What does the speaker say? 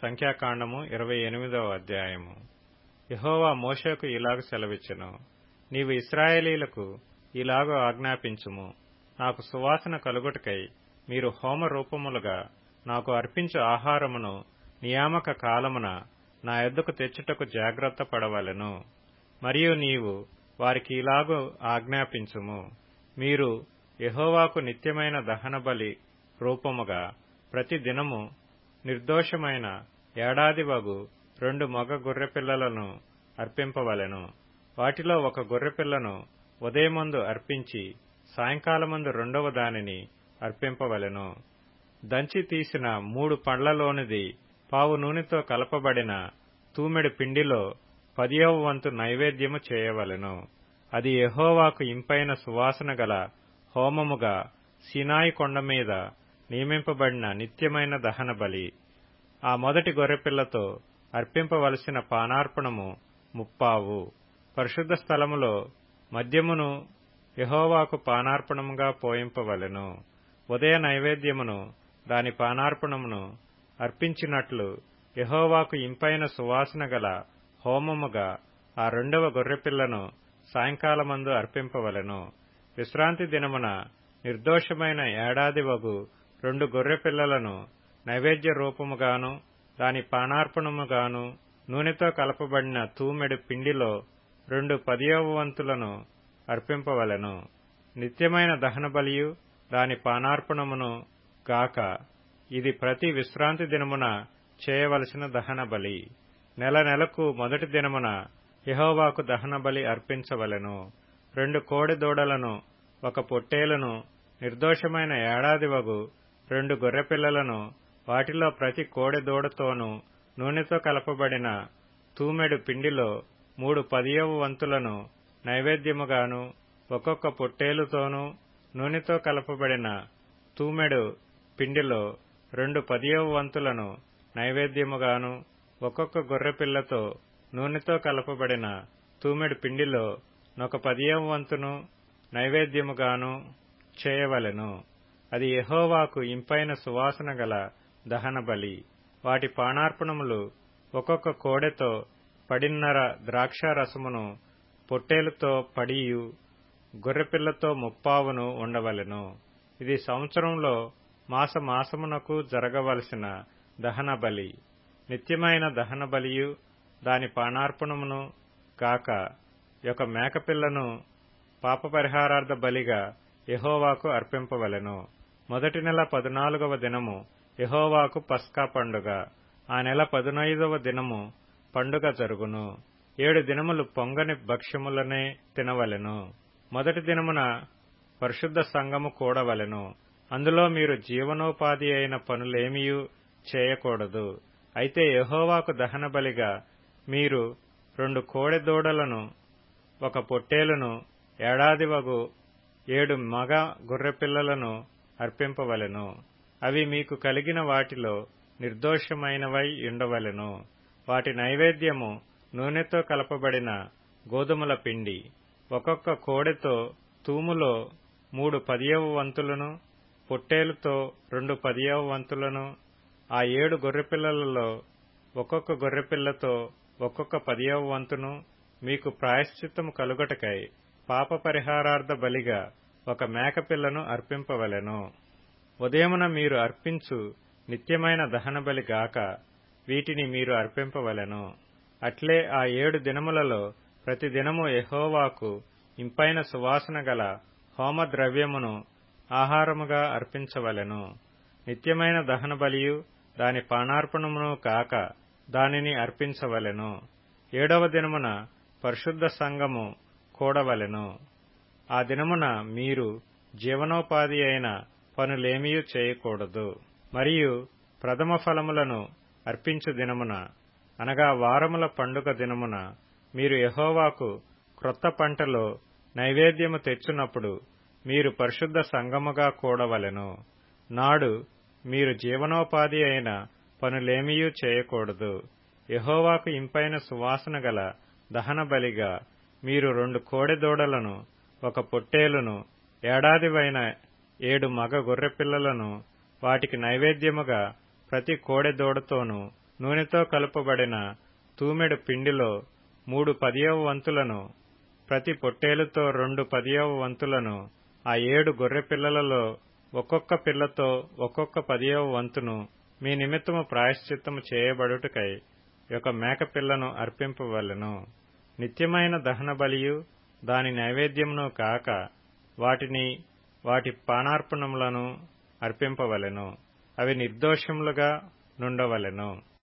సంఖ్యాకాండము 28వ అధ్యాయము. యెహోవా మోషేకు ఇలాగు సెలవిచ్చెను, నీవు ఇశ్రాయేలీయులకు ఇలాగు ఆజ్ఞాపించుము, నాకు సువాసన కలుగుటకై మీరు హోమ రూపములుగా నాకు అర్పించు ఆహారమును నియామక కాలమున నా యొద్దకు తెచ్చుటకు జాగ్రత్త పడవలెను. మరియు నీవు వారికి ఇలాగు ఆజ్ఞాపించుము, మీరు యెహోవాకు నిత్యమైన దహన బలి రూపముగా ప్రతి దినము నిర్దోషమైన ఏడాదివగు 2 మగ గొర్రెపిల్లలను అర్పింపవలెను. వాటిలో ఒక గొర్రెపిల్లను ఉదయమందు అర్పించి సాయంకాలమందు రెండవ దానిని అర్పింపవలెను. దంచి తీసిన 3 పండ్లలోనిది పావు నూనెతో కలపబడిన తూమెడు పిండిలో 10వ వంతు నైవేద్యము చేయవలెను. అది యెహోవాకు ఇంపైన సువాసన గల హోమముగా సీనాయి కొండ మీద నియమింపబడిన నిత్యమైన దహన బలి. ఆ మొదటి గొర్రెపిల్లతో అర్పింపవలసిన పానార్పణము 30. పరిశుద్ధ స్థలములో మద్యమును యెహోవాకు పానార్పణముగా పోయింపవలెను. ఉదయ నైవేద్యమును దాని పానార్పణమును అర్పించినట్లు యెహోవాకు ఇంపైన సువాసన గల హోమముగా ఆ 2వ గొర్రెపిల్లను సాయంకాలమందు అర్పింపవలెను. విశ్రాంతి దినమున నిర్దోషమైన ఏడాదివగు 2 గొర్రెపిల్లలను నైవేద్య రూపముగాను దాని పానార్పణముగాను నూనెతో కలపబడిన తూమెడు పిండిలో 2 10వ వంతులను అర్పింపవలెను. నిత్యమైన దహన బలియు దాని పానార్పణమును గాక ఇది ప్రతి విశ్రాంతి దినమున చేయవలసిన దహన బలి. నెల నెలకు మొదటి దినమున యెహోవాకు దహన బలి అర్పించవలెను. 2 కోడె దూడలను 1 పొట్టేలును నిర్దోషమైన ఏడాదివగు 2 గొర్రెపిల్లలను వాటిలో ప్రతి కోడె దూడతోనూ నూనెతో కలపబడిన తూమెడు పిండిలో 3 10వ వంతులను నైవేద్యముగాను ఒక్కొక్క పొట్టేలుతోనూ నూనెతో కలపబడిన తూమెడు పిండిలో 2 10వ వంతులను నైవేద్యముగాను ఒక్కొక్క గొర్రెపిల్లతో నూనెతో కలపబడిన తూమెడు పిండిలో 1 10వ వంతును నైవేద్యముగాను చేయవలెను. అది యెహోవాకు ఇంపైన సువాసన గల దహన బలి. వాటి పానార్పణములు ఒక్కొక్క కోడెతో పడిన్నర ద్రాక్షారసమును పొట్టేలుతో పడియు గొర్రెపిల్లతో 30 ఉండవలెను. ఇది సంవత్సరంలో మాసమునకు జరగవలసిన దహన బలి. నిత్యమైన దహన బలియు దాని పానార్పణమును గాక 1 మేకపిల్లను పాపపరిహారార్థ బలిగా యెహోవాకు అర్పింపవలెను. మొదటి నెల 14వ దినము యెహోవాకు పస్కా పండుగ. ఆ నెల 15వ దినము పండుగ జరుగును. 7 దినములు పొంగని భక్ష్యములనే తినవలెను. మొదటి దినమున పరిశుద్ధ సంఘము కూడవలెను. అందులో మీరు జీవనోపాధి అయిన పనులేమియూ చేయకూడదు. అయితే యెహోవాకు దహన బలిగా మీరు 2 కోడె దూడలను 1 పొట్టేలును ఏడాదివగు 7 మగ గొర్రెపిల్లలను అర్పింపవలెను. అవి మీకు కలిగిన వాటిలో నిర్దోషమైనవై ఉండవలెను. వాటి నైవేద్యము నూనెతో కలపబడిన గోధుమల పిండి. ఒక్కొక్క కోడెతో తూములో 3 10వ వంతులను పొట్టేలుతో 2 10వ వంతులను ఆ 7 గొర్రెపిల్లలలో ఒక్కొక్క గొర్రెపిల్లతో ఒక్కొక్క 10వ వంతును మీకు ప్రాయశ్చిత్తము కలుగుటకై పాప పరిహారార్థ బలిగా 1 మేకపిల్లను అర్పింపవలెను. ఉదయమున మీరు అర్పించు నిత్యమైన దహన బలి గాక వీటిని మీరు అర్పింపవలెను. అట్లే ఆ 7 దినములలో ప్రతి దినము యెహోవాకు ఇంపైన సువాసన గల హోమ ద్రవ్యమును ఆహారముగా అర్పించవలెను. నిత్యమైన దహన బలియు దాని పానార్పణమును కాక దానిని అర్పించవలెను. 7వ దినమున పరిశుద్ధ సంఘము కూడవలెను. ఆ దినమున మీరు జీవనోపాధి అయిన పనులేమియూ చేయకూడదు. మరియు ప్రథమ ఫలములను అర్పించు దినమున అనగా వారముల పండుగ దినమున మీరు యెహోవాకు క్రొత్త పంటలో నైవేద్యము తెచ్చునప్పుడు మీరు పరిశుద్ధ సంఘముగా కూడవలెను. నాడు మీరు జీవనోపాధి అయిన పనులేమియూ చేయకూడదు. యెహోవాకు ఇంపైన సువాసన గల దహన బలిగా మీరు 2 కోడె దూడలను 1 పొట్టేలును ఏడాదివైన 7 మగ గొర్రెపిల్లలను వాటికి నైవేద్యముగా ప్రతి కోడె దూడతోనూ నూనెతో కలుపబడిన తూమెడు పిండిలో 3/10 వంతులను, ప్రతి పొట్టేలుతో 2/10 వంతులను, ఆ 7 గొర్రెపిల్లలలో ఒక్కొక్క పిల్లతో ఒక్కొక్క 10 వంతును మీ నిమిత్తము ప్రాయశ్చిత్తము చేయబడుటకై ఒక మేకపిల్లను అర్పింపవలెను. నిత్యమైన దహన బలియు దాని నైవేద్యమును కాక వాటిని వాటి పానార్పణములను అర్పింపవలెను. అవి నిర్దోషములుగా నుండవలెను.